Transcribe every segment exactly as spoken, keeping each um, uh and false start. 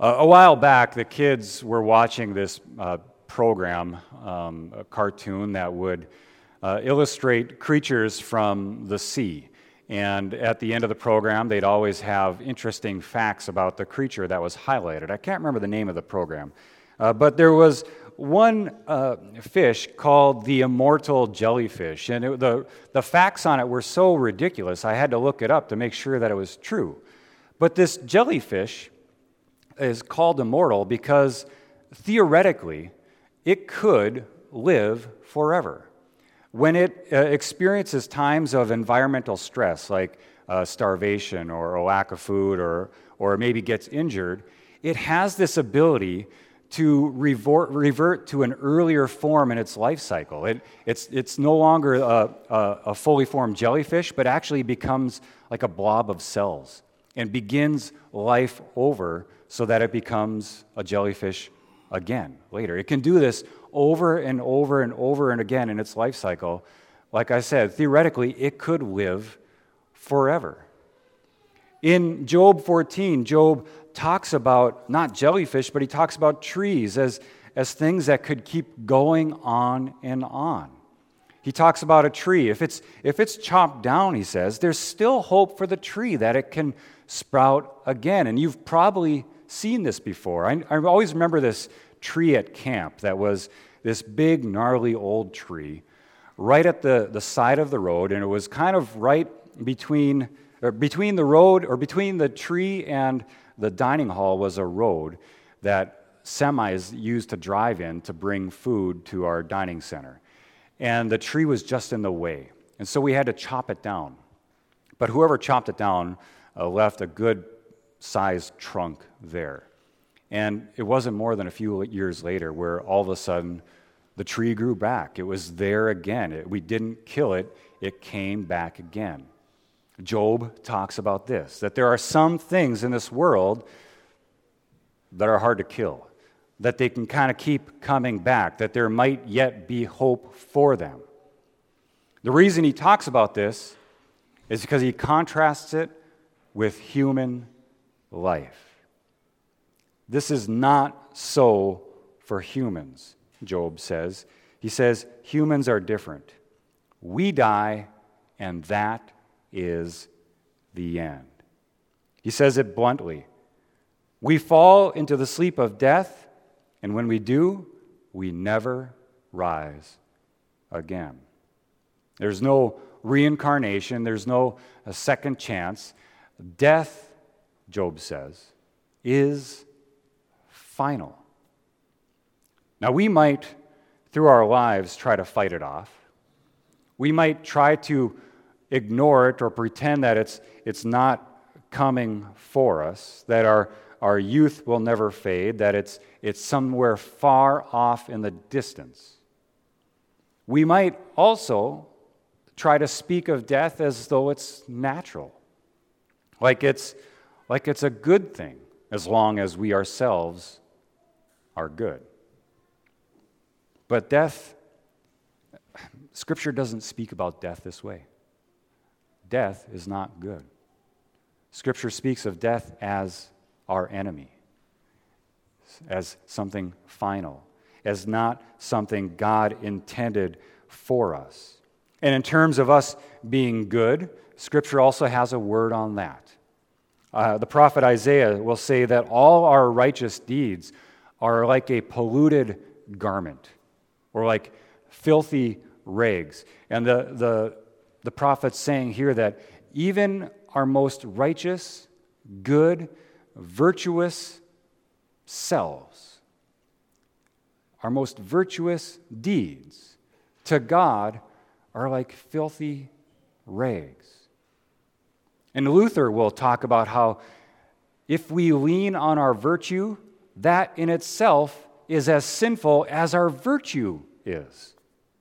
Uh, a while back, the kids were watching this uh, program, um, a cartoon that would uh, illustrate creatures from the sea. And at the end of the program, they'd always have interesting facts about the creature that was highlighted. I can't remember the name of the program, uh, but there was one uh, fish called the immortal jellyfish, and it, the, the facts on it were so ridiculous, I had to look it up to make sure that it was true. But this jellyfish is called immortal because theoretically it could live forever. When it uh, experiences times of environmental stress like uh, starvation or a lack of food or, or maybe gets injured, it has this ability to revert, revert to an earlier form in its life cycle. It, it's, it's no longer a, a, a fully formed jellyfish, but actually becomes like a blob of cells and begins life over so that it becomes a jellyfish again later. It can do this over and over and over and again in its life cycle. Like I said, theoretically, it could live forever. In Job fourteen, Job talks about not jellyfish, but he talks about trees as, as things that could keep going on and on. He talks about a tree. If it's, if it's chopped down, he says, there's still hope for the tree that it can sprout again. And you've probably seen this before. I, I always remember this tree at camp that was this big, gnarly old tree right at the, the side of the road, and it was kind of right between, or between the road, or between the tree and the dining hall was a road that semis used to drive in to bring food to our dining center. And the tree was just in the way, and so we had to chop it down. But whoever chopped it down uh, left a good sized trunk there. And it wasn't more than a few years later where all of a sudden the tree grew back. It was there again. It, we didn't kill it. It came back again. Job talks about this, that there are some things in this world that are hard to kill, that they can kind of keep coming back, that there might yet be hope for them. The reason he talks about this is because he contrasts it with human life. This is not so for humans, Job says. He says, humans are different. We die, and that is the end. He says it bluntly. We fall into the sleep of death, and when we do, we never rise again. There's no reincarnation. There's no a second chance. Death, Job says, is final. Now, we might, through our lives, try to fight it off. We might try to ignore it or pretend that it's it's not coming for us, that our, our youth will never fade, that it's it's somewhere far off in the distance. We might also try to speak of death as though it's natural, like it's like it's a good thing, as long as we ourselves are good. But death, Scripture doesn't speak about death this way. Death is not good. Scripture speaks of death as our enemy, as something final, as not something God intended for us. And in terms of us being good, Scripture also has a word on that. Uh, the prophet Isaiah will say that all our righteous deeds are like a polluted garment, or like filthy rags. And the, the, the prophet's saying here that even our most righteous, good, virtuous selves, our most virtuous deeds to God are like filthy rags. And Luther will talk about how if we lean on our virtue, that in itself is as sinful as our virtue is.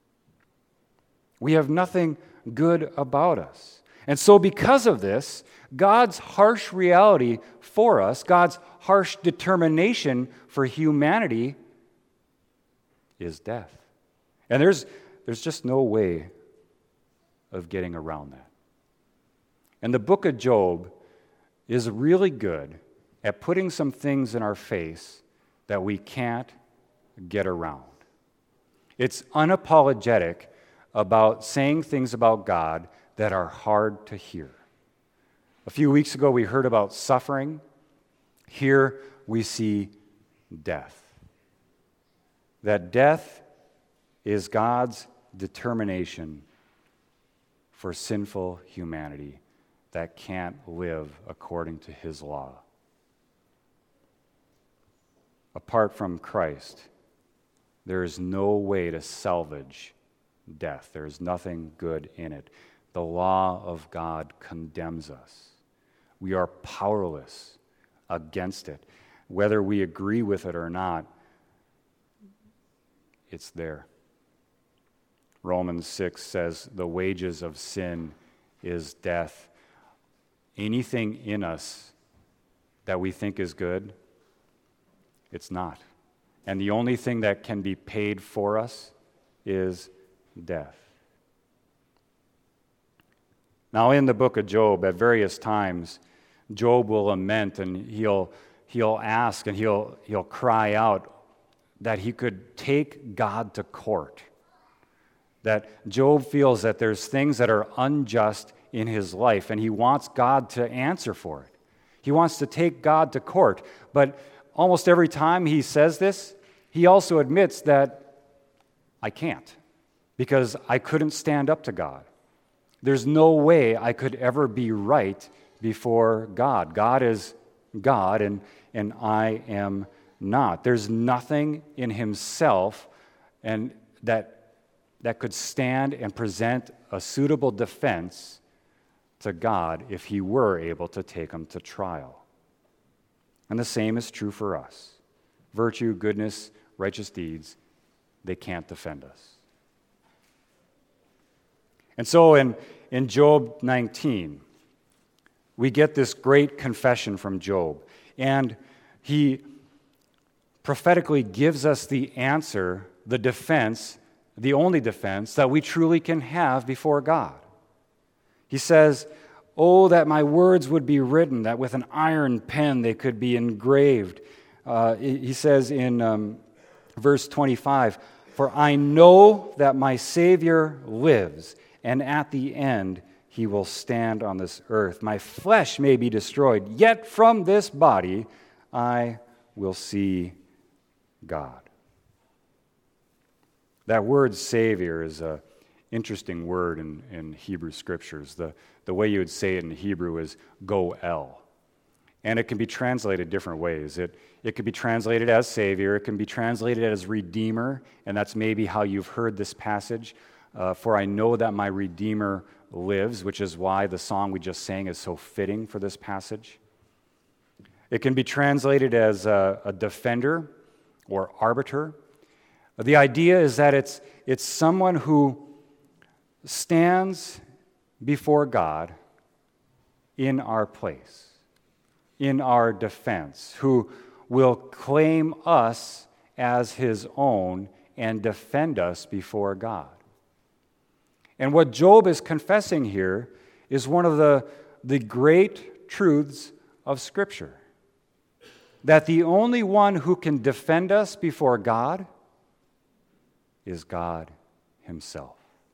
We have nothing good about us. And so because of this, God's harsh reality for us, God's harsh determination for humanity is death. And there's, there's just no way of getting around that. And the book of Job is really good at putting some things in our face that we can't get around. It's unapologetic about saying things about God that are hard to hear. A few weeks ago, we heard about suffering. Here we see death. That death is God's determination for sinful humanity that can't live according to his law. Apart from Christ, there is no way to salvage death. There is nothing good in it. The law of God condemns us. We are powerless against it. Whether we agree with it or not, it's there. Romans six says the wages of sin is death. Anything in us that we think is good, it's not. And the only thing that can be paid for us is death. Now, in the book of Job, at various times, Job will lament and he'll he'll ask and he'll he'll cry out that he could take God to court. That Job feels that there's things that are unjust in his life, and he wants God to answer for it. He wants to take God to court. But almost every time he says this, he also admits that I can't, because I couldn't stand up to God. There's no way I could ever be right before God. God is God, and, and I am not. There's nothing in himself and that, that could stand and present a suitable defense to God if he were able to take him to trial. And the same is true for us. Virtue, goodness, righteous deeds, they can't defend us. And so in, in Job nineteen, we get this great confession from Job. And he prophetically gives us the answer, the defense, the only defense that we truly can have before God. He says, "Oh, that my words would be written, that with an iron pen they could be engraved." Uh, he says in um, verse twenty-five, "For I know that my Savior lives, and at the end he will stand on this earth. My flesh may be destroyed, yet from this body I will see God." That word Savior is an interesting word in, in Hebrew Scriptures. The, the way you would say it in Hebrew is Goel. And it can be translated different ways. It, it can be translated as Savior. It can be translated as Redeemer, and that's maybe how you've heard this passage. Uh, For I know that my Redeemer lives, which is why the song we just sang is so fitting for this passage. It can be translated as a, a defender or arbiter. The idea is that it's, it's someone who stands before God in our place, in our defense, who will claim us as his own and defend us before God. And what Job is confessing here is one of the, the great truths of Scripture. That the only one who can defend us before God is God himself.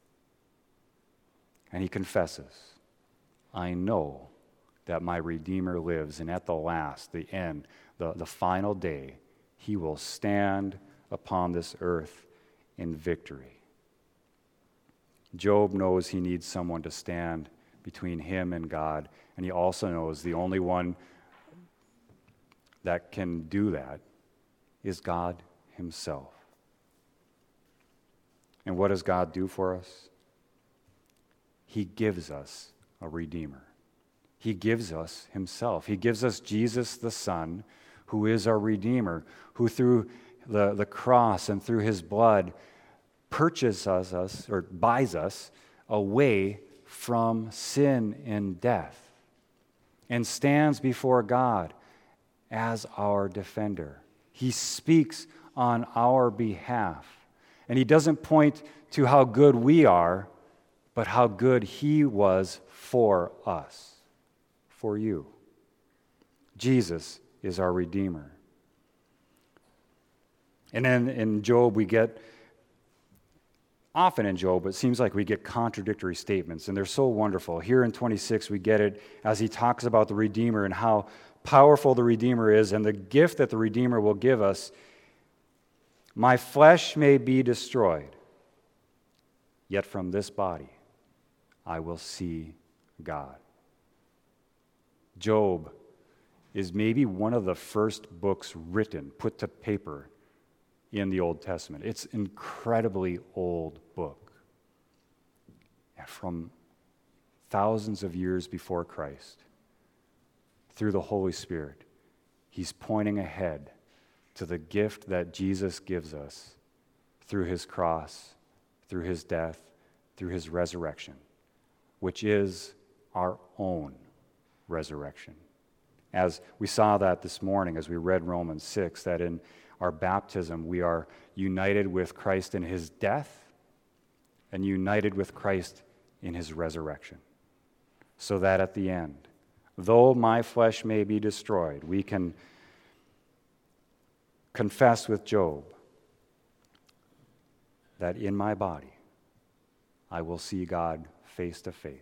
And he confesses, "I know that my Redeemer lives, and at the last, the end, the, the final day, he will stand upon this earth in victory." Job knows he needs someone to stand between him and God, and he also knows the only one that can do that is God himself. And what does God do for us? He gives us a Redeemer. He gives us himself. He gives us Jesus the Son, who is our Redeemer, who through the, the cross and through his blood purchases us or buys us away from sin and death and stands before God as our defender. He speaks on our behalf. And he doesn't point to how good we are, but how good he was for us, for you. Jesus is our Redeemer. And then in Job, we get, often in Job, it seems like we get contradictory statements, and they're so wonderful. Here in twenty-six, we get it as he talks about the Redeemer and how powerful the Redeemer is and the gift that the Redeemer will give us. My flesh may be destroyed, yet from this body I will see God. Job is maybe one of the first books written, put to paper in the Old Testament. It's an incredibly old book. And from thousands of years before Christ, through the Holy Spirit, he's pointing ahead to the gift that Jesus gives us through his cross, through his death, through his resurrection, which is our own resurrection. As we saw that this morning as we read Romans six, that in our baptism we are united with Christ in his death and united with Christ in his resurrection, so that at the end, though my flesh may be destroyed, we can confess with Job that in my body I will see God face to face.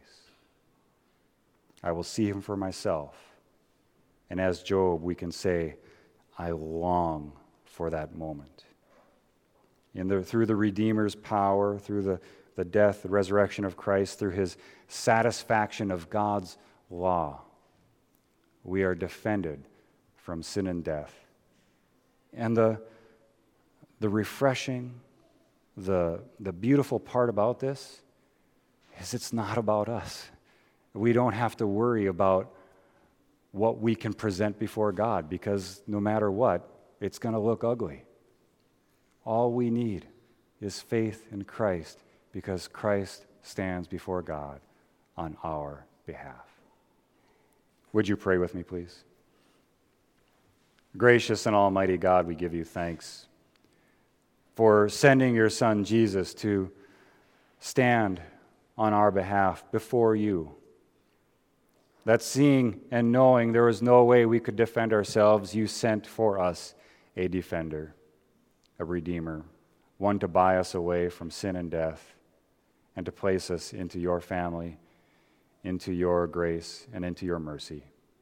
I will see him for myself. And as Job, we can say, I long for that moment. In the, through the Redeemer's power, through the, the death, the resurrection of Christ, through his satisfaction of God's law, we are defended from sin and death. And the, the refreshing, the, the beautiful part about this is it's not about us. We don't have to worry about what we can present before God, because no matter what, it's going to look ugly. All we need is faith in Christ, because Christ stands before God on our behalf. Would you pray with me, please? Gracious and almighty God, we give you thanks for sending your Son Jesus to stand on our behalf before you. That seeing and knowing there was no way we could defend ourselves, you sent for us a defender, a Redeemer, one to buy us away from sin and death and to place us into your family, into your grace, and into your mercy.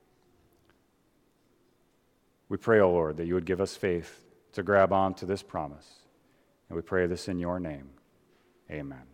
We pray, O Lord, that you would give us faith to grab on to this promise. And we pray this in your name. Amen.